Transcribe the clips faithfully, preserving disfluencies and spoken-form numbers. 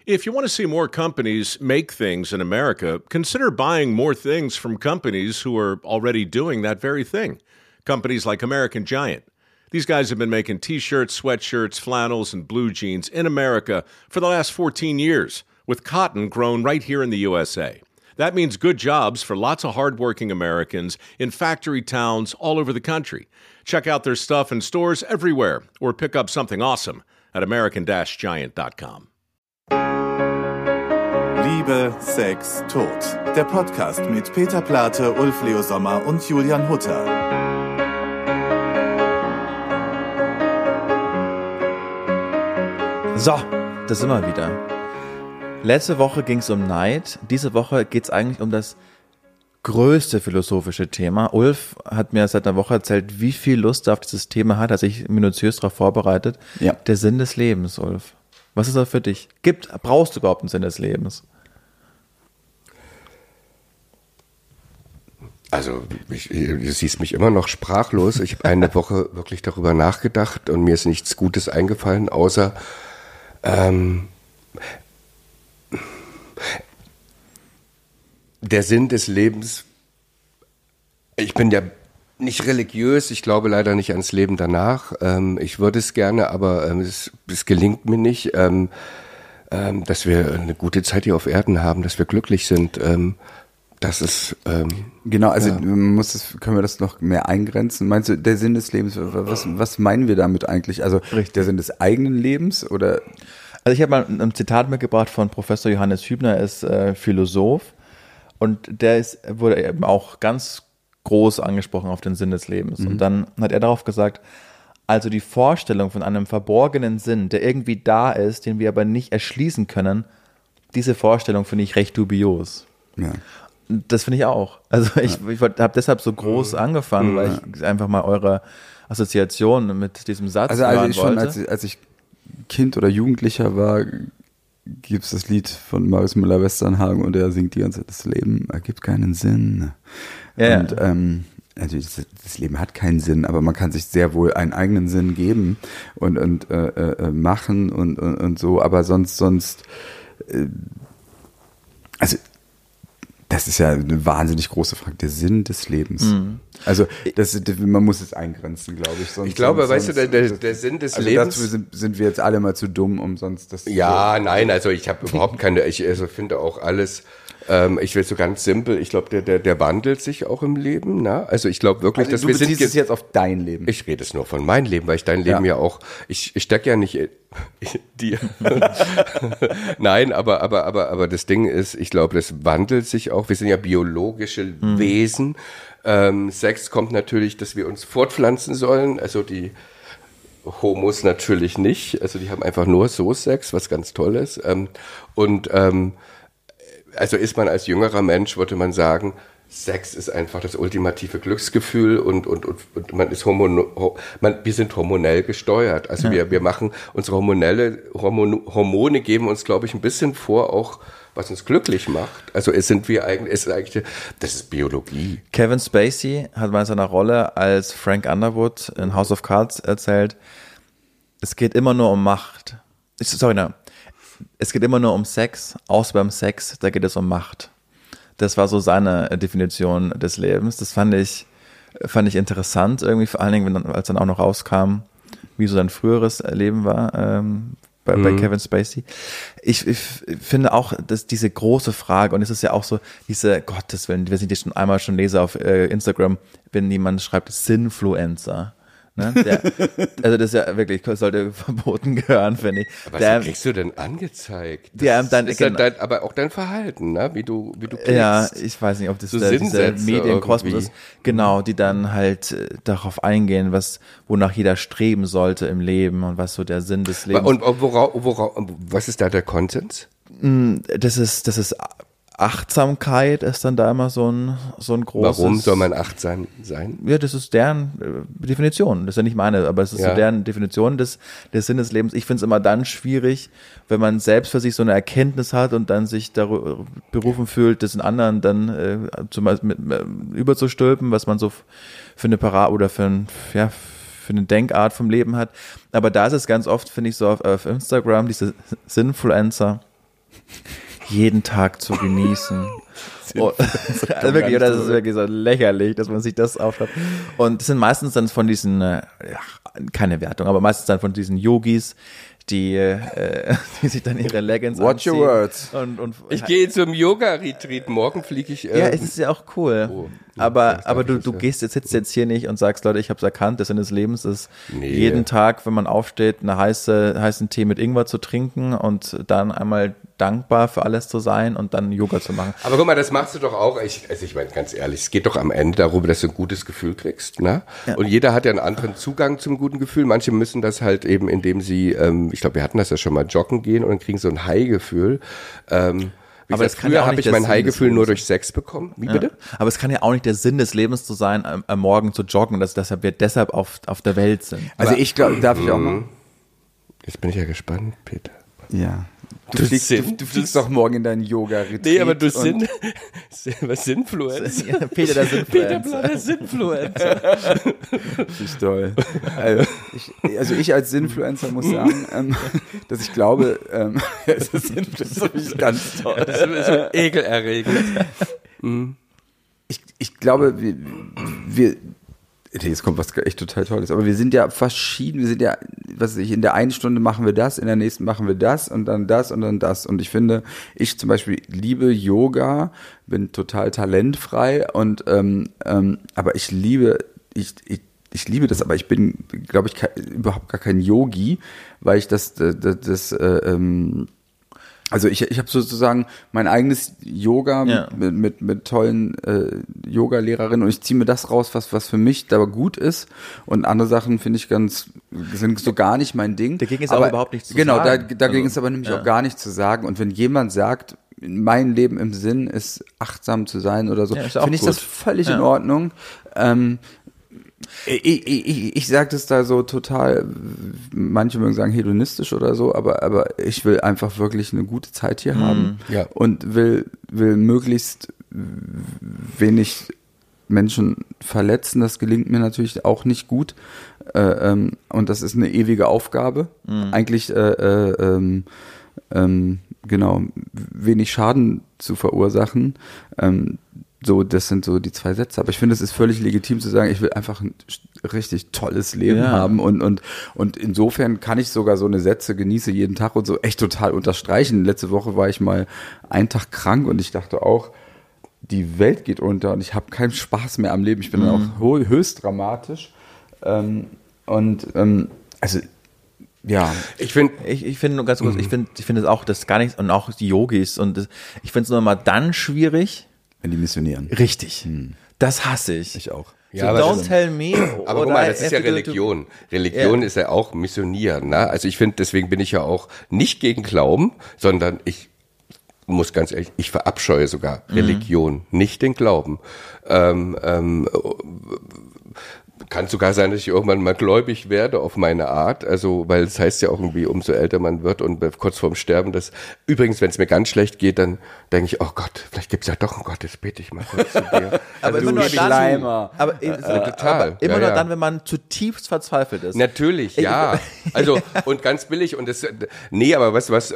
If you want to see more companies make things in America, consider buying more things from companies who are already doing that very thing. Companies like American Giant. These guys have been making T-shirts, sweatshirts, flannels, and blue jeans in America for the last fourteen years, with cotton grown right here in the U S A. That means good jobs for lots of hardworking Americans in factory towns all over the country. Check out their stuff in stores everywhere or pick up something awesome at American Giant dot com. Liebe, Sex, Tod. Der Podcast mit Peter Plate, Ulf Leo Sommer und Julian Hutter. So, da sind wir wieder. Letzte Woche ging es um Neid. Diese Woche geht es eigentlich um das größte philosophische Thema. Ulf hat mir seit einer Woche erzählt, wie viel Lust er auf dieses Thema hat, hat sich minutiös darauf vorbereitet. Ja. Der Sinn des Lebens, Ulf. Was ist das für dich? Gibt, brauchst du überhaupt einen Sinn des Lebens? Also, ich, du siehst mich immer noch sprachlos. Ich habe eine Woche wirklich darüber nachgedacht und mir ist nichts Gutes eingefallen, außer ähm, der Sinn des Lebens. Ich bin ja nicht religiös, ich glaube leider nicht ans Leben danach. Ähm, ich würde es gerne, aber ähm, es, es gelingt mir nicht, ähm, ähm, dass wir eine gute Zeit hier auf Erden haben, dass wir glücklich sind. Ähm, das ist ähm, genau, also ja. man muss das, können wir das noch mehr eingrenzen? Meinst du, der Sinn des Lebens, was, was meinen wir damit eigentlich? Also Richtig. Der Sinn des eigenen Lebens oder? Also ich habe mal ein Zitat mitgebracht von Professor Johannes Hübner, er ist äh, Philosoph und der ist, wurde eben auch ganz groß angesprochen auf den Sinn des Lebens. Mhm. Und dann hat er darauf gesagt, also die Vorstellung von einem verborgenen Sinn, der irgendwie da ist, den wir aber nicht erschließen können, diese Vorstellung finde ich recht dubios. Ja. Das finde ich auch. Also ich, ja. ich habe deshalb so groß angefangen, weil ich einfach mal eure Assoziation mit diesem Satz also, hören also ich wollte. schon, als ich, als ich Kind oder Jugendlicher war, gibt es das Lied von Marius Müller-Westernhagen und er singt die ganze Zeit, das Leben ergibt keinen Sinn. Ja, und ähm, also das, das Leben hat keinen Sinn, aber man kann sich sehr wohl einen eigenen Sinn geben und, und äh, äh, machen und, und, und so, aber sonst, sonst äh, also das ist ja eine wahnsinnig große Frage, der Sinn des Lebens. Mhm. Also das, man muss es eingrenzen, glaube ich. Sonst, ich glaube, sonst, weißt sonst, du, der, der, der Sinn des also Lebens... dazu sind, sind wir jetzt alle mal zu dumm, um sonst das... Ja, so. nein, also ich habe überhaupt keine... Ich also finde auch alles... Ähm, ich will so ganz simpel, ich glaube, der, der, der wandelt sich auch im Leben. Na? Also ich glaube wirklich, Also dass du wir beziehst sind... es jetzt auf dein Leben. Ich rede es nur von meinem Leben, weil ich dein Leben ja, ja auch... Ich, ich stecke ja nicht in dir. Nein, aber, aber, aber, aber das Ding ist, ich glaube, das wandelt sich auch. Wir sind ja biologische mhm. Wesen. Ähm, Sex kommt natürlich, dass wir uns fortpflanzen sollen. Also die Homos natürlich nicht. Also die haben einfach nur so Sex, was ganz toll ist. Ähm, und ähm, also ist man als jüngerer Mensch, würde man sagen, Sex ist einfach das ultimative Glücksgefühl und, und, und, und man ist hormon, man, wir sind hormonell gesteuert. Also ja. wir, wir machen unsere hormonelle, Hormone, Hormone geben uns, glaube ich, ein bisschen vor, auch was uns glücklich macht. Also es sind wir eigentlich, es ist eigentlich, das ist Biologie. Kevin Spacey hat mal in seiner Rolle als Frank Underwood in House of Cards erzählt, es geht immer nur um Macht. Sorry, no. Es geht immer nur um Sex, außer beim Sex, da geht es um Macht. Das war so seine Definition des Lebens. Das fand ich, fand ich interessant irgendwie, vor allen Dingen, wenn dann, als dann auch noch rauskam, wie so sein früheres Leben war ähm, bei, mhm. bei Kevin Spacey. Ich, ich finde auch, dass diese große Frage, und es ist ja auch so, diese, Gottes Willen, wir sind jetzt schon einmal schon lese auf äh, Instagram, wenn jemand schreibt, Sinfluencer. Ne? Der, also das ist ja wirklich, sollte verboten gehören, finde ich. Aber der, was kriegst du denn angezeigt? Das der, dann, ist genau, dein, aber auch dein Verhalten, ne? wie du wie du klickst. Ja, ich weiß nicht, ob das so der, dieser Medienkosmos irgendwie. ist. Genau, die dann halt äh, darauf eingehen, was wonach jeder streben sollte im Leben und was so der Sinn des Lebens. Und, und wora, wora, was ist da der Konsens? Das ist, das ist Achtsamkeit ist dann da immer so ein, so ein großes... Warum soll man achtsam sein? Ja, das ist deren äh, Definition. Das ist ja nicht meine, aber es ist ja. so deren Definition des, des Sinn des Lebens. Ich finde es immer dann schwierig, wenn man selbst für sich so eine Erkenntnis hat und dann sich darüber berufen fühlt, das in anderen dann äh, zum Beispiel mit, äh, überzustülpen, was man so für eine Para oder für ein, ja, für eine Denkart vom Leben hat. Aber da ist es ganz oft, finde ich, so auf, auf Instagram, diese Sinfluencer, jeden Tag zu genießen. Oh, also wirklich, das ist wirklich so lächerlich, dass man sich das aufschreibt. Und das sind meistens dann von diesen, äh, ja, keine Wertung, aber meistens dann von diesen Yogis, die, äh, die sich dann ihre Leggings Watch anziehen. your words. Und, und, Ich gehe zum Yoga-Retreat, morgen fliege ich. Ähm, ja, es ist ja auch cool. Oh, aber das aber darf du, ich du nicht, gehst jetzt, sitzt jetzt hier nicht und sagst, Leute, ich habe es erkannt, der Sinn des Lebens ist, Nee. jeden Tag, wenn man aufsteht, eine heiße, heißen Tee mit Ingwer zu trinken und dann einmal dankbar für alles zu sein und dann Yoga zu machen. Aber guck mal, das machst du doch auch. Ich, also ich meine, ganz ehrlich, es geht doch am Ende darum, dass du ein gutes Gefühl kriegst. Ne? Ja. Und jeder hat ja einen anderen Zugang zum guten Gefühl. Manche müssen das halt eben, indem sie, ähm, ich glaube, wir hatten das ja schon mal, joggen gehen und dann kriegen so ein High-Gefühl. Ähm, Wie Aber gesagt, das kann ja früher auch habe nicht ich der mein Sinn des High-Gefühl Lebens nur sein. durch Sex bekommen. Wie Ja. bitte? Aber es kann ja auch nicht der Sinn des Lebens zu sein, am, am Morgen zu joggen, dass, dass wir deshalb auf, auf der Welt sind. Also ich glaube, darf ich auch mal? Jetzt bin ich ja gespannt, Peter. Ja. Du, Du fliegst, Sinn- du, du fliegst doch morgen in deinen Yoga-Retreat. Nee, aber du und- Sinn, was Sinnfluencer? Ja, Peter, der Peter Sinnfluencer. Blatter Sinnfluencer. Richtig toll. Also ich, also ich als Influencer muss sagen, ähm, dass ich glaube, ähm, es ist Influencer finde ich ganz toll. Das ist so ekelerregend. Ich, ich glaube, wir, wir nee, jetzt kommt was echt total Tolles, aber wir sind ja verschieden, wir sind ja, was weiß ich, in der einen Stunde machen wir das, in der nächsten machen wir das und dann das und dann das und ich finde, ich zum Beispiel liebe Yoga, bin total talentfrei und ähm, ähm, aber ich liebe, ich, ich ich liebe das, aber ich bin, glaube ich, ke- überhaupt gar kein Yogi, weil ich das, das, das äh, ähm, also ich, ich habe sozusagen mein eigenes Yoga Ja. mit, mit, mit tollen äh, Yoga-Lehrerinnen und ich ziehe mir das raus, was, was für mich da gut ist und andere Sachen finde ich ganz, sind so gar nicht mein Ding. Dagegen ist aber, auch überhaupt nichts zu genau, sagen. da, dagegen Also, ist aber nämlich ja. auch gar nichts zu sagen und wenn jemand sagt, mein Leben im Sinn ist achtsam zu sein oder so, Ja, ist auch finde ich das gut. völlig Ja. in Ordnung. Ähm, ich, ich, ich, ich sage das da so total, manche mögen sagen hedonistisch oder so, aber, aber ich will einfach wirklich eine gute Zeit hier haben Ja. und will, will möglichst wenig Menschen verletzen. Das gelingt mir natürlich auch nicht gut. Äh, ähm, und das ist eine ewige Aufgabe. Eigentlich, äh, äh, ähm, ähm, genau, wenig Schaden zu verursachen. Ähm, So, das sind so die zwei Sätze. Aber ich finde, es ist völlig legitim zu sagen, ich will einfach ein richtig tolles Leben Ja. haben. Und, und, und insofern kann ich sogar so eine Sätze genieße jeden Tag und so echt total unterstreichen. Letzte Woche war ich mal einen Tag krank und ich dachte auch, die Welt geht unter und ich habe keinen Spaß mehr am Leben. Ich bin dann auch ho- höchst dramatisch. Ähm, und ähm, also, ja. Ich finde, Ich, ich finde nur ganz Mhm. kurz, ich finde ich finde es auch das gar nichts und auch die Yogis und das, ich finde es nur mal dann schwierig. Wenn die missionieren. Richtig. Das hasse ich. Ich auch. So, Ja, aber don't das- tell me. aber guck oder mal, das ist ja if you do- Religion. Religion Ja. ist ja auch Missionieren. Ne? Also ich finde, deswegen bin ich ja auch nicht gegen Glauben, sondern ich muss ganz ehrlich, ich verabscheue sogar Religion, nicht den Glauben. Ähm, ähm, kann sogar sein, dass ich irgendwann mal gläubig werde auf meine Art. Also, weil es heißt ja auch irgendwie, umso älter man wird und kurz vorm Sterben, das übrigens, wenn es mir ganz schlecht geht, dann denke ich, oh Gott, vielleicht gibt es ja doch einen Gott, jetzt bete ich mal kurz zu dir. Aber Also, immer nur gebe ich dann, Schleimer. aber, äh, total. aber immer Ja, nur ja. dann, wenn man zutiefst verzweifelt ist. Natürlich, ja. Also, und ganz billig und das, nee, aber weißt du was,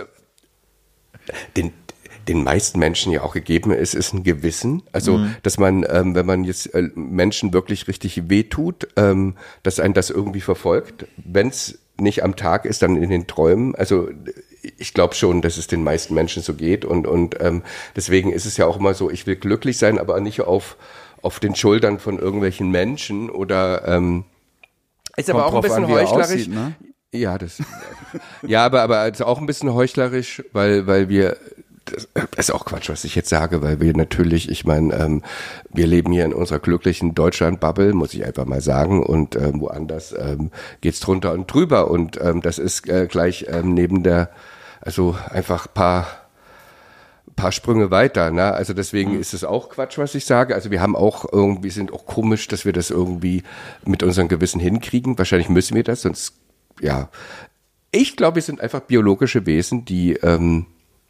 den, den meisten Menschen ja auch gegeben ist, ist ein Gewissen. Also, dass man, ähm, wenn man jetzt äh, Menschen wirklich richtig wehtut, ähm, dass einen das irgendwie verfolgt. Wenn es nicht am Tag ist, dann in den Träumen. Also, ich glaube schon, dass es den meisten Menschen so geht und, und ähm, deswegen ist es ja auch immer so, ich will glücklich sein, aber nicht auf, auf den Schultern von irgendwelchen Menschen oder ähm, ist aber Kommt auch ein drauf bisschen an, wie er heuchlerisch. aussieht, ne? Ja, das. ja, aber aber ist auch ein bisschen heuchlerisch, weil weil wir das ist auch Quatsch, was ich jetzt sage, weil wir natürlich, ich meine, ähm, wir leben hier in unserer glücklichen Deutschland-Bubble, muss ich einfach mal sagen, und ähm, woanders ähm, geht's drunter und drüber und ähm, das ist äh, gleich ähm, neben der, also einfach paar paar Sprünge weiter, ne? Also deswegen ist es auch Quatsch, was ich sage. Also wir haben auch irgendwie, sind auch komisch, dass wir das irgendwie mit unserem Gewissen hinkriegen. Wahrscheinlich müssen wir das, sonst, ja. Ich glaube, wir sind einfach biologische Wesen, die ähm,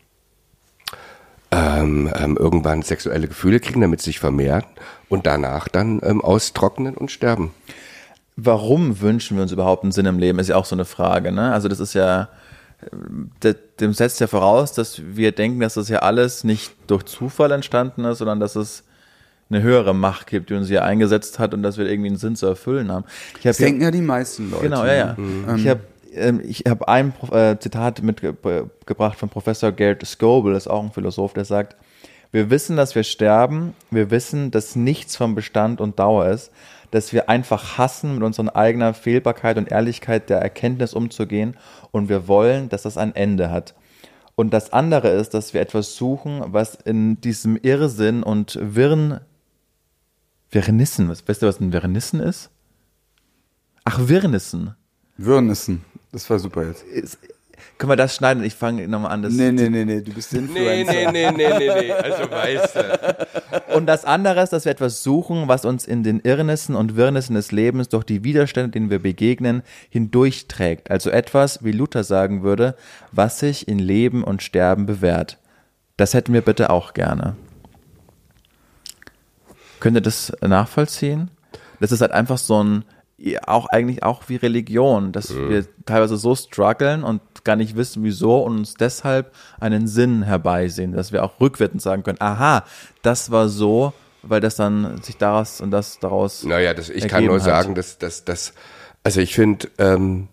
ähm, ähm, irgendwann sexuelle Gefühle kriegen, damit sie sich vermehren und danach dann ähm, austrocknen und sterben. Warum wünschen wir uns überhaupt einen Sinn im Leben, ist ja auch so eine Frage, ne? Also das ist ja, dem setzt ja voraus, dass wir denken, dass das ja alles nicht durch Zufall entstanden ist, sondern dass es eine höhere Macht gibt, die uns hier eingesetzt hat und dass wir irgendwie einen Sinn zu erfüllen haben. Ich das denken ja die meisten Leute. Genau, ja, ja. Mhm. Ich habe ähm, ich hab ein äh, Zitat mitgebracht von Professor Gerd Scoble, das ist auch ein Philosoph, der sagt, wir wissen, dass wir sterben, wir wissen, dass nichts von Bestand und Dauer ist, dass wir einfach hassen, mit unserer eigenen Fehlbarkeit und Ehrlichkeit der Erkenntnis umzugehen und wir wollen, dass das ein Ende hat. Und das andere ist, dass wir etwas suchen, was in diesem Irrsinn und Wirren Wirrnissen, weißt du, was ein Wirrnissen ist? Ach, Wirrnissen. Wirrnissen, das war super jetzt. Ist, können wir das schneiden? Ich fange nochmal an. Das nee, nee, nee, nee, du bist Influencer. Nee, nee, nee, nee, nee, nee, also weißt du. Und das andere ist, dass wir etwas suchen, was uns in den Irrnissen und Wirrnissen des Lebens durch die Widerstände, denen wir begegnen, hindurchträgt. Also etwas, wie Luther sagen würde, was sich in Leben und Sterben bewährt. Das hätten wir bitte auch gerne. Könnt ihr das nachvollziehen? Das ist halt einfach so ein, auch eigentlich auch wie Religion, dass mhm. wir teilweise so strugglen und gar nicht wissen, wieso und uns deshalb einen Sinn herbeisehen, dass wir auch rückwärts sagen können, aha, das war so, weil das dann sich daraus und das daraus Naja, das, ich kann nur hat. sagen, dass, dass, dass also ich finde, ähm,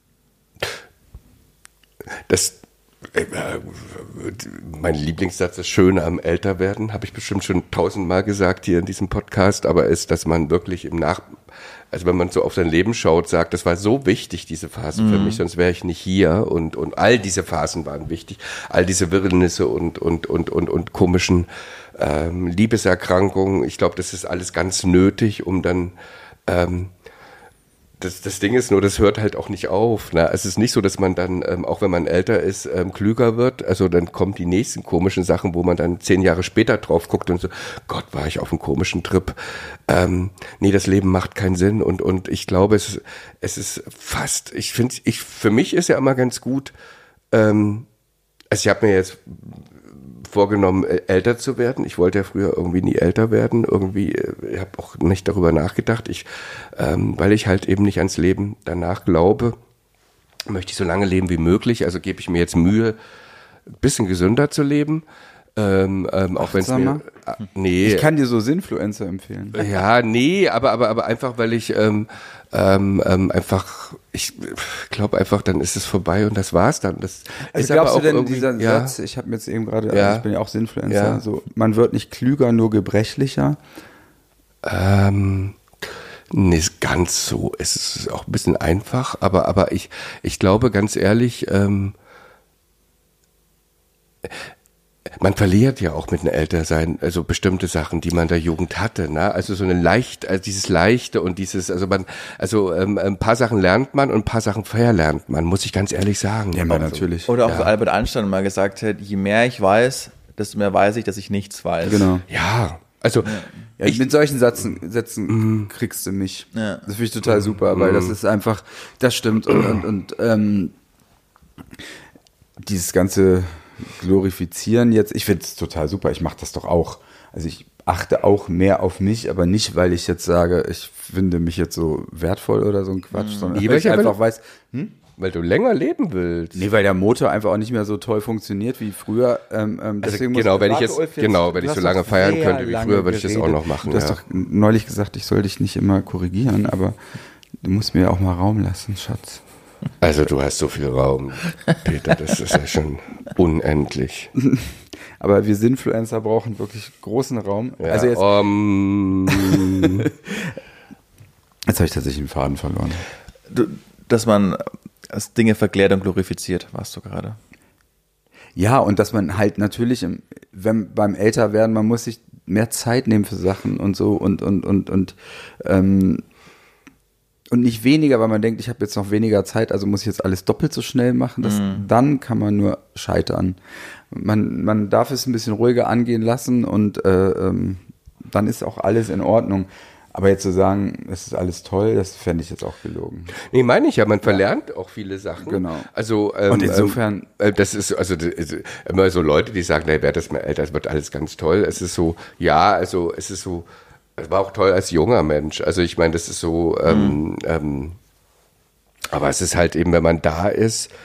das äh, mein Lieblingssatz, das Schöne am Älterwerden, habe ich bestimmt schon tausendmal gesagt hier in diesem Podcast, aber ist, dass man wirklich im Nach, also wenn man so auf sein Leben schaut, sagt, das war so wichtig, diese Phase mhm. für mich, sonst wäre ich nicht hier und, und all diese Phasen waren wichtig, all diese Wirrnisse und, und, und, und, und komischen ähm, Liebeserkrankungen, ich glaube, das ist alles ganz nötig, um dann ähm, Das, das Ding ist nur, das hört halt auch nicht auf. Ne? Es ist nicht so, dass man dann, ähm, auch wenn man älter ist, ähm, klüger wird. Also dann kommen die nächsten komischen Sachen, wo man dann zehn Jahre später drauf guckt und so, Gott, war ich auf einem komischen Trip. Ähm, nee, das Leben macht keinen Sinn. Und und ich glaube, es, es ist fast, ich finde, ich für mich ist ja immer ganz gut, ähm, also ich habe mir jetzt vorgenommen, älter zu werden. Ich wollte ja früher irgendwie nie älter werden. Irgendwie, ich habe auch nicht darüber nachgedacht. Ich, ähm, weil ich halt eben nicht ans Leben danach glaube, möchte ich so lange leben wie möglich. Also gebe ich mir jetzt Mühe, ein bisschen gesünder zu leben. Ähm, ähm, auch wenn es mir, äh, nee. Ich kann dir so Sinfluencer empfehlen. Ja, nee, aber, aber, aber einfach, weil ich, ähm, ähm, ähm, einfach, ich glaube einfach, dann ist es vorbei und das war's dann. Das also ist glaubst aber du denn, auch dieser ja, Satz, ich habe mir jetzt eben gerade, ja, also ich bin ja auch Sinfluencer, ja. so, man wird nicht klüger, nur gebrechlicher? Ähm, nicht ganz so. Es ist auch ein bisschen einfach, aber, aber ich, ich glaube ganz ehrlich, ähm, man verliert ja auch mit einem Ältersein, also bestimmte Sachen, die man in der Jugend hatte, ne? Also so eine leicht, also dieses Leichte und dieses, also man, also ähm, ein paar Sachen lernt man und ein paar Sachen verlernt man, muss ich ganz ehrlich sagen. Ja, man, natürlich. Oder auch ja. so Albert Einstein mal gesagt hat, je mehr ich weiß, desto mehr weiß ich, dass ich nichts weiß. Genau. Ja, also ja, ich, mit solchen Sätzen, Sätzen mm. kriegst du mich. Ja. Das finde ich total super, weil mm. das ist einfach, das stimmt und, und, und ähm, dieses ganze Glorifizieren jetzt, ich finde es total super, ich mache das doch auch. Also ich achte auch mehr auf mich, aber nicht, weil ich jetzt sage, ich finde mich jetzt so wertvoll oder so ein Quatsch, sondern nee, weil ich einfach will, weiß, hm? weil du länger leben willst. Nee, weil der Motor einfach auch nicht mehr so toll funktioniert wie früher. Ähm, ähm, also genau, wenn ich jetzt, jetzt genau, wenn ich so lange feiern könnte wie früher, würde ich das auch noch machen. Du hast ja. doch neulich gesagt, ich soll dich nicht immer korrigieren, aber du musst mir auch mal Raum lassen, Schatz. Also du hast so viel Raum, Peter, das ist ja schon unendlich. Aber wir Sinfluencer brauchen wirklich großen Raum. Ja, also jetzt, um, jetzt habe ich tatsächlich den Faden verloren. Du, dass man als Dinge verklärt und glorifiziert, warst du gerade. Ja, und dass man halt natürlich, im, wenn beim Älterwerden, man muss sich mehr Zeit nehmen für Sachen und so und und und und ähm, und nicht weniger, weil man denkt, ich habe jetzt noch weniger Zeit, also muss ich jetzt alles doppelt so schnell machen. Das, mm. Dann kann man nur scheitern. Man, man darf es ein bisschen ruhiger angehen lassen und äh, ähm, dann ist auch alles in Ordnung. Aber jetzt zu sagen, es ist alles toll, das fände ich jetzt auch gelogen. Nee, meine ich ja, man verlernt ja auch viele Sachen. Genau. Also, ähm, und insofern. Ähm, das ist, also, das ist immer so Leute, die sagen, na, wer das mal älter, es wird alles ganz toll. Es ist so, ja, also, es ist so, es war auch toll als junger Mensch. Also ich meine, das ist so, ähm, mhm. ähm, aber es ist halt eben, wenn man da ist,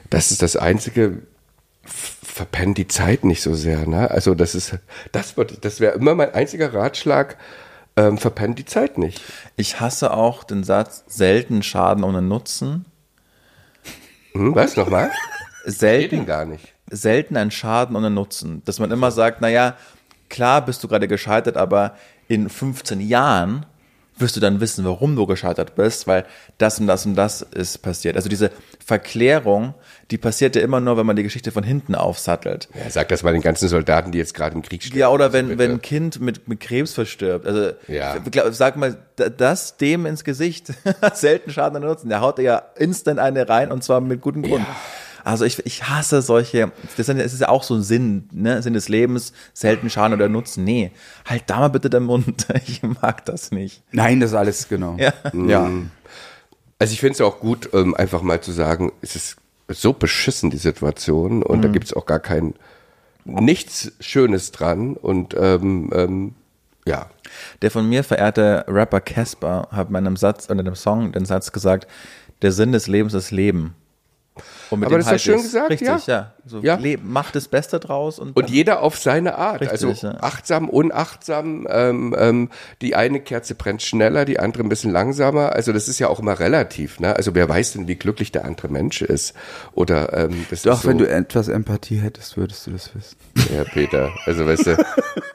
das ist das Einzige, verpennt die Zeit nicht so sehr. Ne? Also das ist, das wird, das wäre immer mein einziger Ratschlag, ähm, verpennt die Zeit nicht. Ich hasse auch den Satz, selten Schaden ohne Nutzen. Hm, was, nochmal? Selten, gar nicht. selten ein Schaden ohne Nutzen. Dass man immer sagt, naja, klar bist du gerade gescheitert, aber in fünfzehn Jahren wirst du dann wissen, warum du gescheitert bist, weil das und das und das ist passiert. Also diese Verklärung, die passiert ja immer nur, wenn man die Geschichte von hinten aufsattelt. Ja, sag das mal den ganzen Soldaten, die jetzt gerade im Krieg stehen. Ja, oder wenn, Bitte. wenn ein Kind mit, mit Krebs verstirbt. Also Ja. glaub, sag mal, das dem ins Gesicht, selten Schaden ohne Nutzen. Der haut dir ja instant eine rein und zwar mit gutem Grund. Ja. Also ich, ich hasse solche, das ist ja auch so ein Sinn, ne? Sinn des Lebens, selten Schaden oder Nutzen. Nee, halt da mal bitte den Mund. Ich mag das nicht. Nein, das ist alles, genau. Ja. ja. Also ich finde es auch gut, ähm, einfach mal zu sagen, es ist so beschissen, die Situation, und mhm. da gibt es auch gar kein, nichts Schönes dran, und ähm, ähm, ja. Der von mir verehrte Rapper Casper hat in einem Satz, in einem Song den Satz gesagt, der Sinn des Lebens ist Leben. Und mit Aber dem das ist doch schön gesagt, richtig, ja. ja. So Ja. Leben, mach das Beste draus. Und, Und jeder auf seine Art, Richtig, also ja. achtsam, unachtsam, ähm, ähm, die eine Kerze brennt schneller, die andere ein bisschen langsamer, also das ist ja auch immer relativ, ne? Also wer weiß denn, wie glücklich der andere Mensch ist, oder ähm, das Doch, ist so, wenn du etwas Empathie hättest, würdest du das wissen. ja, Peter, also weißt du,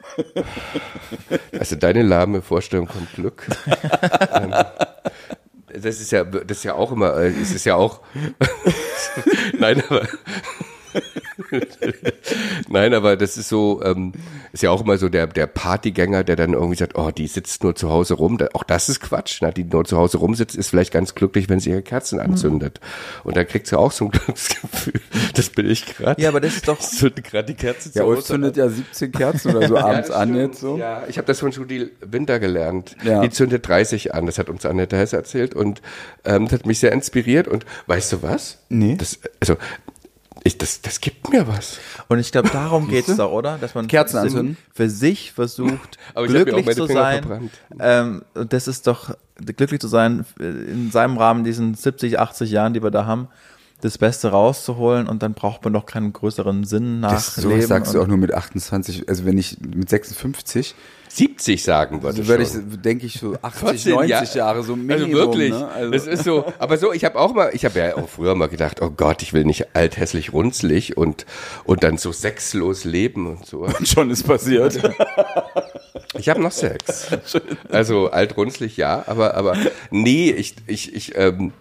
also deine lahme Vorstellung von Glück, ähm, das ist ja, das ist ja auch immer, äh, es ist ja auch, nein, aber, nein, aber das ist so, ähm, ist ja auch immer so der, der Partygänger, der dann irgendwie sagt, oh, die sitzt nur zu Hause rum. Da, auch das ist Quatsch, ne? Die nur zu Hause rumsitzt, ist vielleicht ganz glücklich, wenn sie ihre Kerzen anzündet. Und dann kriegt sie auch so ein Glücksgefühl. Das bin ich gerade. Ja, aber das ist doch, Ich zünde gerade die Kerze zu Ja, Ulf Hause zündet ja siebzehn Kerzen oder so ja, abends das an stimmt. jetzt so. Ja, ich habe das von Judy Winter gelernt. Ja. Die zündet dreißig an. Das hat uns Annette Hess erzählt, und ähm, das hat mich sehr inspiriert. Und weißt du was? Nee. Das, also, ich, das, das gibt mir was. und ich glaube, darum geht's doch, oder? Dass man Kerzen anzünden? für sich versucht, Aber ich hab mir auch glücklich meine zu Finger sein. verbrannt. Ähm, und das ist doch, glücklich zu sein, in seinem Rahmen, diesen siebzig, achtzig Jahren, die wir da haben, das Beste rauszuholen, und dann braucht man doch keinen größeren Sinn Das nachleben. sowas sagst du und- auch nur mit achtundzwanzig, also wenn ich mit sechsundfünfzig, siebzig sagen würde also würde ich, schon. denke ich so achtzig, vierzehn neunzig Jahre. Jahre, so Minimum. Also wirklich, Ne? Also, das ist so, aber so, ich habe auch mal, ich habe ja auch früher mal gedacht, oh Gott, ich will nicht alt, hässlich, runzlig und, und dann so sexlos leben und so. schon ist passiert. Ich habe noch Sex. Also alt, runzlig, ja, aber, aber nee, ich, ich, ich, ähm,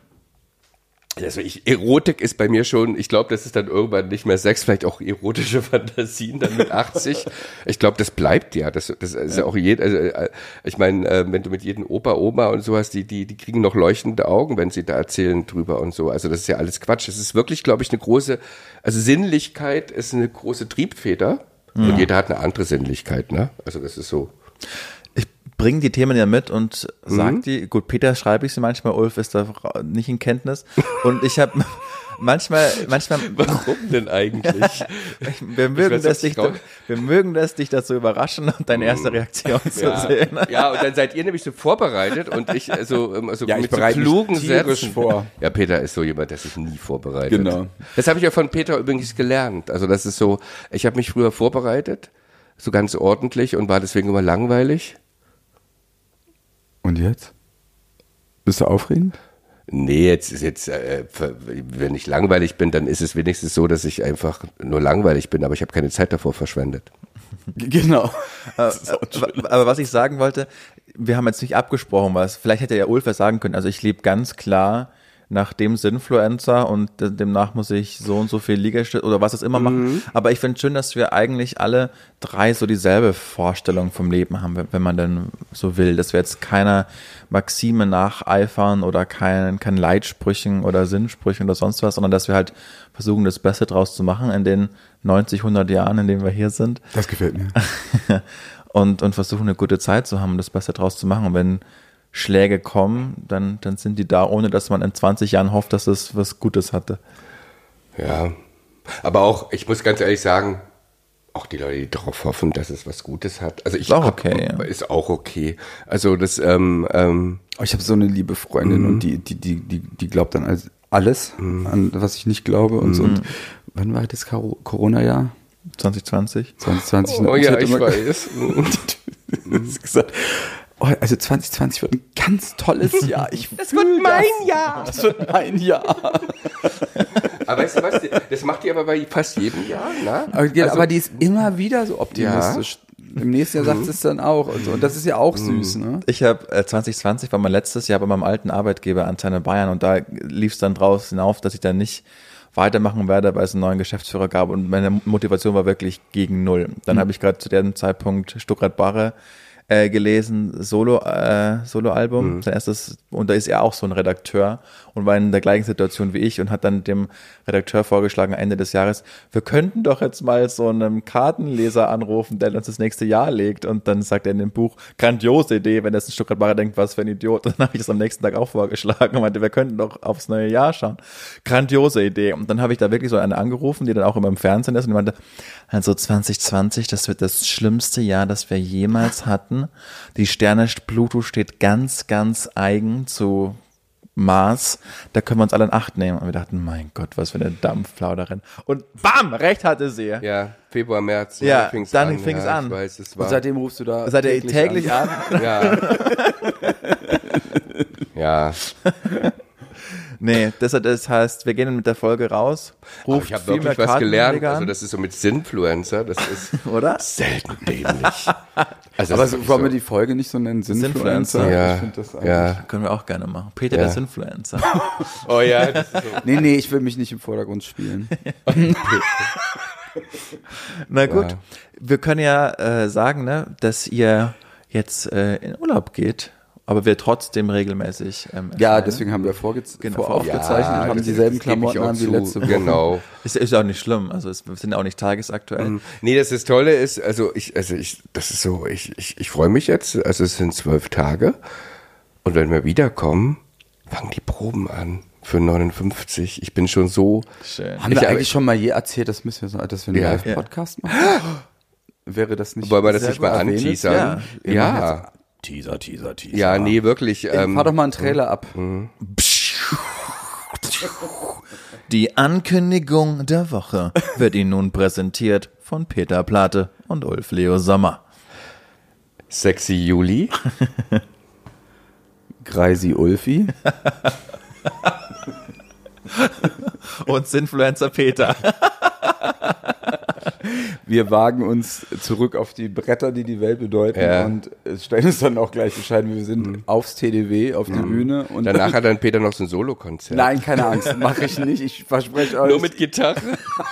also ich, Erotik ist bei mir schon, ich glaube, das ist dann irgendwann nicht mehr Sex, vielleicht auch erotische Fantasien dann mit achtzig. Ich glaube, das bleibt ja. Das, das ist ja auch jeder, also, äh, ich meine, äh, wenn du mit jedem Opa, Oma und sowas, die, die, die kriegen noch leuchtende Augen, wenn sie da erzählen drüber und so. Also das ist ja alles Quatsch. Das ist wirklich, glaube ich, eine große, also Sinnlichkeit ist eine große Triebfeder, und jeder hat eine andere Sinnlichkeit, ne? Also das ist so. Ich bringe die Themen ja mit und sag Mhm. die, gut, Peter schreibe ich sie manchmal, Ulf ist da nicht in Kenntnis. Und ich habe manchmal, manchmal, Warum denn eigentlich? wir mögen, weiß, das ob ich dich, raus- wir mögen das, dich dazu überraschen und deine erste Reaktion zu Ja, sehen. ja, und dann seid ihr nämlich so vorbereitet, und ich also, ähm, also Ja, ich mit so bereite mich klugen tierisch Sätzen vor. Ja, Peter ist so jemand, der sich nie vorbereitet. Genau. Das habe ich ja von Peter übrigens gelernt. Also das ist so, ich habe mich früher vorbereitet, so ganz ordentlich, und war deswegen immer langweilig. Und jetzt? Bist du aufregend? Nee, jetzt ist jetzt, äh, wenn ich langweilig bin, dann ist es wenigstens so, dass ich einfach nur langweilig bin, aber ich habe keine Zeit davor verschwendet. Genau. Aber was ich sagen wollte, wir haben jetzt nicht abgesprochen, was, vielleicht hätte ja Ulf was sagen können. Also ich lebe ganz klar nach dem Sinfluencer, und demnach muss ich so und so viel Liegestütze oder was es immer machen. Aber ich finde schön, dass wir eigentlich alle drei so dieselbe Vorstellung vom Leben haben, wenn- wenn man denn so will. Dass wir jetzt keiner Maxime nacheifern oder keinen kein Leitsprüchen oder Sinnsprüchen oder sonst was, sondern dass wir halt versuchen, das Beste draus zu machen in den neunzig, hundert Jahren, in denen wir hier sind. Das gefällt mir. und, und versuchen, eine gute Zeit zu haben und das Beste draus zu machen. Und wenn Schläge kommen, dann, dann sind die da, ohne dass man in zwanzig Jahren hofft, dass es was Gutes hatte. Ja, aber auch, ich muss ganz ehrlich sagen, auch die Leute, die darauf hoffen, dass es was Gutes hat. Also ich Ist auch hab- okay, ja. Ist auch okay. Also das, ähm, ähm, Oh, ich habe so eine liebe Freundin, und die, die, die, die, die glaubt dann als alles, an was ich nicht glaube und so. Und wann war das Cor- Corona-Jahr? zwanzig zwanzig? zwanzig zwanzig. Oh ich ja, hätte ich immer- weiß. gesagt, oh, also zwanzig zwanzig wird ein ganz tolles Jahr. Ich Das wird mein Jahr. Das wird mein Jahr. Aber weißt du was, das macht die aber bei fast jedem Jahr, ne? Aber, ja, Also- aber die ist immer wieder so optimistisch. Im nächsten Jahr sagt sie es dann auch und so. Und das ist ja auch süß, ne? Ich habe äh, zwanzig zwanzig war mein letztes Jahr bei meinem alten Arbeitgeber Antenne Bayern und da lief es dann draus hinauf, dass ich dann nicht weitermachen werde, weil es einen neuen Geschäftsführer gab und meine Motivation war wirklich gegen null. Dann habe ich gerade zu dem Zeitpunkt Stuttgart-Barre äh, gelesen, Solo, äh, Solo-Album, Mhm. sein erstes, und da ist er auch so ein Redakteur und war in der gleichen Situation wie ich und hat dann dem Redakteur vorgeschlagen, Ende des Jahres, wir könnten doch jetzt mal so einen Kartenleser anrufen, der uns das nächste Jahr legt, und dann sagt er in dem Buch, grandiose Idee, wenn das ein Stuttgart-Barre denkt, was für ein Idiot. Dann habe ich das am nächsten Tag auch vorgeschlagen und meinte, wir könnten doch aufs neue Jahr schauen. Grandiose Idee. Und dann habe ich da wirklich so eine angerufen, die dann auch immer im Fernsehen ist, und die meinte, also zwanzig zwanzig, das wird das schlimmste Jahr, das wir jemals hatten. Die Sterne Pluto steht ganz, ganz eigen zu Mars, da können wir uns alle in Acht nehmen. Und wir dachten, mein Gott, was für eine Dampfplauderin. Und bam, recht hatte sie. Ja, Februar, März. Ja, fing's dann an. fing es ja, an. Ich weiß, es war. Und seitdem rufst du da Seid ihr täglich an? ja. ja. Nee, das, das heißt, wir gehen mit der Folge raus. Aber Ruft ich habe viel mehr wirklich was gelernt. Kartenleger Also an, das ist so mit Sinfluencer, das ist oder? selten dämlich. Also Aber das so, ist wollen wir so- die Folge nicht so nennen? Sinfluencer. Ja, Ich finde das eigentlich. ja. Können wir auch gerne machen. Peter, Ja. der Sinfluencer. Oh ja, das ist so. Nee, nee, ich will mich nicht im Vordergrund spielen. Na gut, Ja. wir können ja äh, sagen, ne, dass ihr jetzt äh, in Urlaub geht, aber wir trotzdem regelmäßig ähm, Ja, erscheinen. deswegen haben wir vorge Genau, voraufgezeichnet und haben das- dieselben das gebe ich Klamotten auch an wie zu. letzte Woche. Genau. Ist, ist auch nicht schlimm, also es, wir sind auch nicht tagesaktuell. Nee, das ist Tolle ist, also ich, also ich, das ist so, ich, ich, ich freue mich jetzt, also es sind zwölf Tage und wenn wir wiederkommen, fangen die Proben an für neunundfünfzig. Ich bin schon so, Schön. Haben Ich- wir eigentlich schon mal je erzählt, dass, müssen wir so, dass wir einen Ja. Live-Podcast machen? Wäre das nicht... wollen wir das sehr nicht mal gut erwähnen? anteasern? Ja. Wir Ja, machen ja, Teaser, Teaser, Teaser. nee, wirklich. Ähm, Fahr doch mal einen Trailer ab. Die Ankündigung der Woche wird Ihnen nun präsentiert von Peter Plate und Ulf Leo Sommer. Sexy Juli. Greisi Ulfi. Und Sinfluencer Peter. Wir wagen uns zurück auf die Bretter, die die Welt bedeuten Ja. und äh, stellen uns dann auch gleich Bescheid, wir sind aufs T D W, auf die Bühne. Und Danach hat dann Peter noch so ein Solokonzert. Nein, keine Angst, mache ich nicht. Ich verspreche euch. Nur mit Gitarre.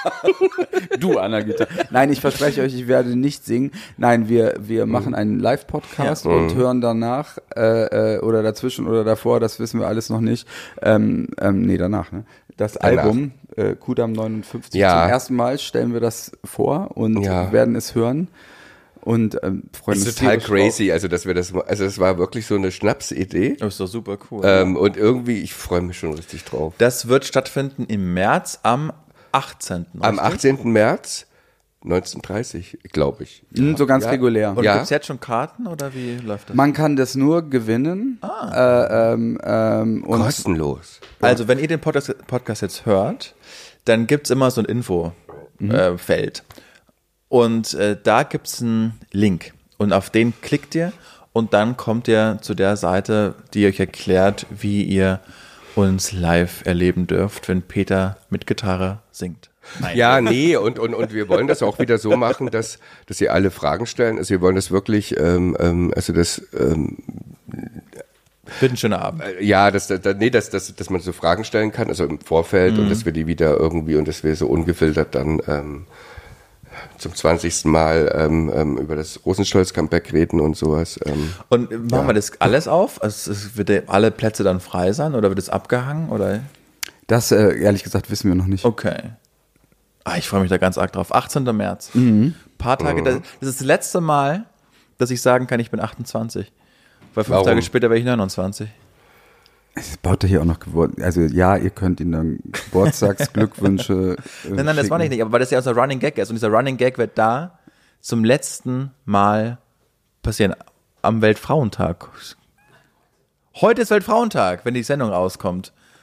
du an der Gitarre. Nein, ich verspreche euch, ich werde nicht singen. Nein, wir, wir Mhm. machen einen Live-Podcast und hören danach äh, äh, oder dazwischen oder davor, das wissen wir alles noch nicht. Ähm, ähm, nee, danach, ne? Das Danach. Album, äh, Kudam neunundfünfzig, Ja. zum ersten Mal stellen wir das vor und Ja. werden es hören. Und ähm, freuen Das uns ist total tierisch crazy, also dass wir das, also es war wirklich so eine Schnapsidee. Das ist doch super cool. Ähm, und irgendwie, ich freue mich schon richtig drauf. Das wird stattfinden im März am achtzehnten Am richtig? achtzehnten März neunzehnhundert dreißig, glaube ich. drauf. Mhm, so ganz Ja. regulär. Und Ja. gibt's jetzt schon Karten oder wie läuft das? Man kann das nur gewinnen. Äh, ähm, ähm, und Kostenlos. Also, wenn ihr den Podcast, Podcast jetzt hört, dann gibt's immer so ein Infofeld. Äh, Feld. Und äh, da gibt's einen Link. Und auf den klickt ihr und dann kommt ihr zu der Seite, die euch erklärt, wie ihr uns live erleben dürft, wenn Peter mit Gitarre singt. Nein. Ja, nee, und, und, und wir wollen das auch wieder so machen, dass, dass ihr alle Fragen stellen. Also wir wollen das wirklich, ähm, ähm, also das, ähm, Wird ein schöner Abend. ja, dass, dass, nee, dass, dass, dass man so Fragen stellen kann, also im Vorfeld Mhm. und dass wir die wieder irgendwie und dass wir so ungefiltert dann ähm, zum zwanzigsten Mal ähm, ähm, über das Rosenstolz-Comeback reden und sowas. Ähm. Und machen Ja. wir das alles auf? Also es wird der- alle Plätze dann frei sein oder wird es abgehangen? Oder? das, äh, ehrlich gesagt, wissen wir noch nicht. Okay. Ah, ich freue mich da ganz arg drauf. achtzehnten März. Paar Tage. Das, das ist das letzte Mal, dass ich sagen kann, ich bin achtundzwanzig. Weil fünf Warum? Tage später wäre ich neunundzwanzig. Es baut er hier auch noch geworden. Also ja, ihr könnt ihm dann Geburtstagsglückwünsche. Äh, Nein, nein, das war nicht, nicht. Aber weil das ja unser Running Gag ist. Und dieser Running Gag wird da zum letzten Mal passieren. Am Weltfrauentag. Heute ist Weltfrauentag, wenn die Sendung rauskommt.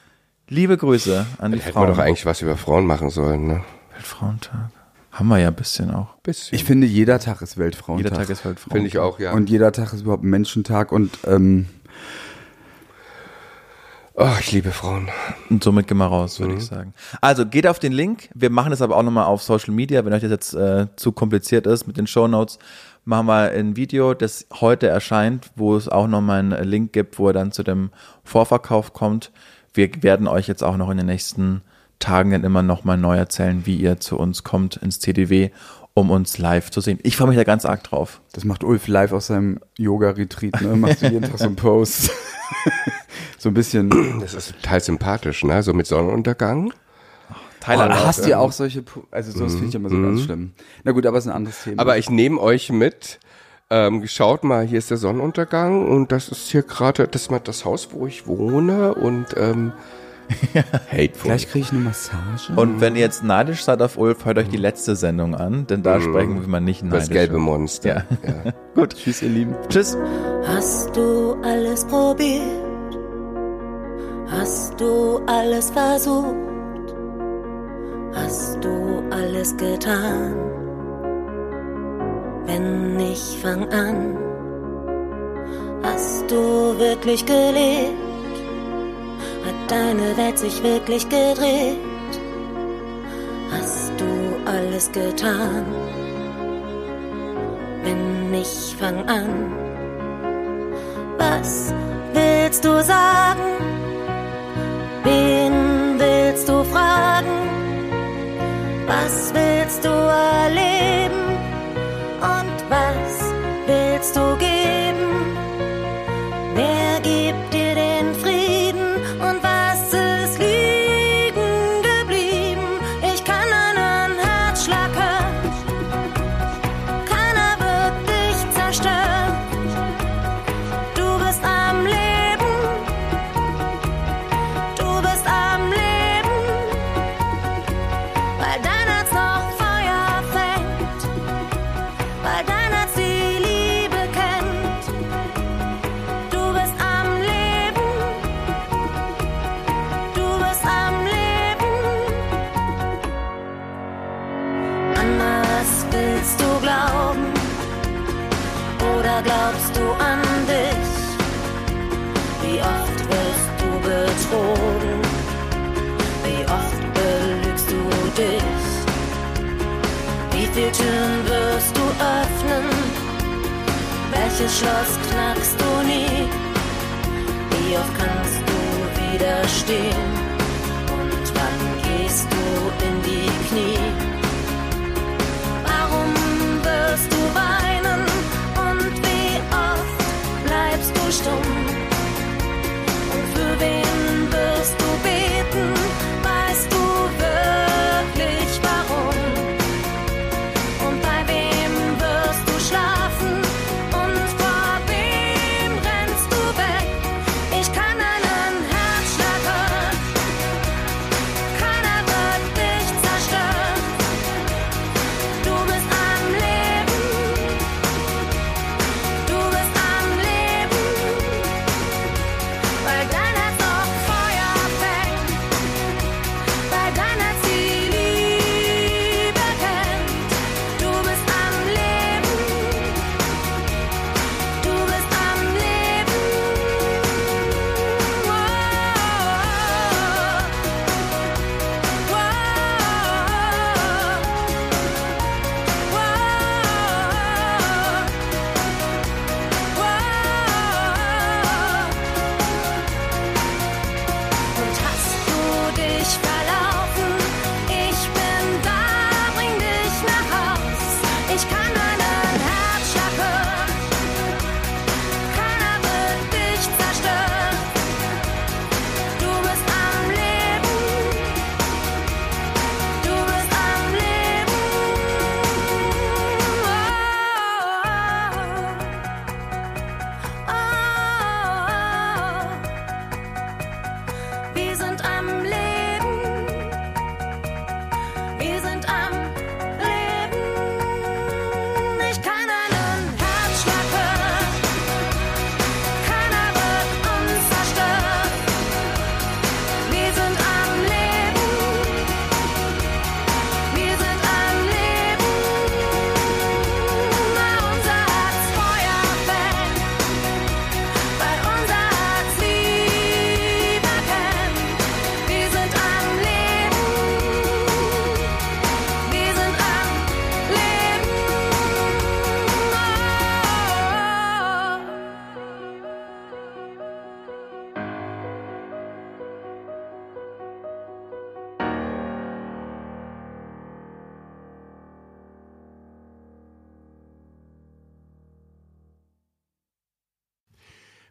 Liebe Grüße an die Hätten wir Frauen. doch eigentlich was über Frauen machen sollen, ne? Weltfrauentag. Haben wir ja ein bisschen auch. Bisschen. Ich finde, jeder Tag ist Weltfrauentag. Jeder Tag ist Weltfrauentag. Finde ich auch, ja. Und jeder Tag ist überhaupt ein Menschentag und ähm, oh, ich liebe Frauen. Und somit gehen wir raus, würde Mhm. ich sagen. Also geht auf den Link. Wir machen das aber auch nochmal auf Social Media. Wenn euch das jetzt äh, zu kompliziert ist mit den Shownotes, machen wir ein Video, das heute erscheint, wo es auch nochmal einen Link gibt, wo er dann zu dem Vorverkauf kommt. Wir werden euch jetzt auch noch in den nächsten Tagen dann immer nochmal neu erzählen, wie ihr zu uns kommt ins T D W, um uns live zu sehen. Ich freue mich da ganz arg drauf. das macht Ulf live aus seinem Yoga-Retreat, ne? Machst du jeden Tag so einen Post. So ein bisschen. Das ist total sympathisch, ne? So mit Sonnenuntergang. Thailand Oh, auch, hast du ja. ja auch solche, Po- also sowas finde ich immer so ganz schlimm. Na gut, aber ist ein anderes Thema. Aber ich nehme euch mit. Ähm, schaut mal, hier ist der Sonnenuntergang und das ist hier gerade das, mal das Haus, wo ich wohne und ähm, hateful. Gleich kriege ich eine Massage. Und wenn ihr jetzt neidisch seid auf Ulf, hört euch die letzte Sendung an, denn da sprechen wir mal nicht neidisch. das gelbe Monster. Ja. Ja. Gut, tschüss ihr Lieben. Tschüss. Hast du alles probiert? Hast du alles versucht? Hast du alles getan? Wenn nicht, fang an. Hast du wirklich gelebt? Hat deine Welt sich wirklich gedreht? Hast du alles getan? Wenn nicht, fang an. Was willst du sagen? Wen willst du fragen? Was willst du erleben? Und was willst du geben? Wer gibt dir den Frieden? Und was ist liegen geblieben? Ich kann einen Herzschlag hören. Keiner wird dich zerstören. Du bist am Leben. Du bist am Leben. Weil dein Herz noch Feuer fängt. Weil dein Herz die Liebe kennt. Du bist am Leben. Du bist am Leben. An was willst du glauben? Oder glaubst du an dich? Wie oft wirst du betrogen? Wie oft belügst du dich? Wie viele Türen wirst du öffnen? Welches Schloss knackst du nie? Wie oft kannst du widerstehen? Und wann gehst du in die Knie? Warum wirst du weinen? Und wie oft bleibst du stumm? Und für wen wirst du beten? Weißt du wirklich warum? Und bei wem wirst du schlafen? Und vor wem rennst du weg? Ich kann einen Herzschlag hören. Keiner wird dich zerstören.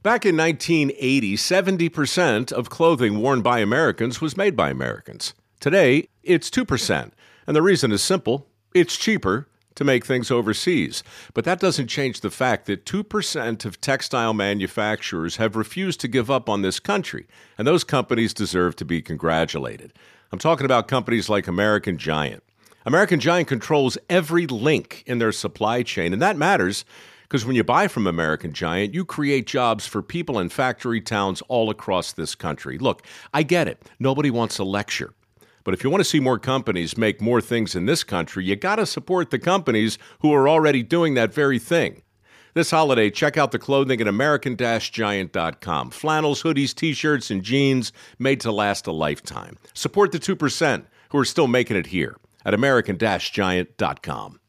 Back in nineteen eighty, seventy percent of clothing worn by Americans was made by Americans. Today, it's two percent. And the reason is simple. It's cheaper to make things overseas. But that doesn't change the fact that two percent of textile manufacturers have refused to give up on this country, and those companies deserve to be congratulated. I'm talking about companies like American Giant. American Giant controls every link in their supply chain, and that matters because when you buy from American Giant, you create jobs for people in factory towns all across this country. Look, I get it. Nobody wants a lecture. But if you want to see more companies make more things in this country, you got to support the companies who are already doing that very thing. This holiday, check out the clothing at American Giant dot com. Flannels, hoodies, T-shirts, and jeans made to last a lifetime. Support the two percent who are still making it here at American Giant dot com.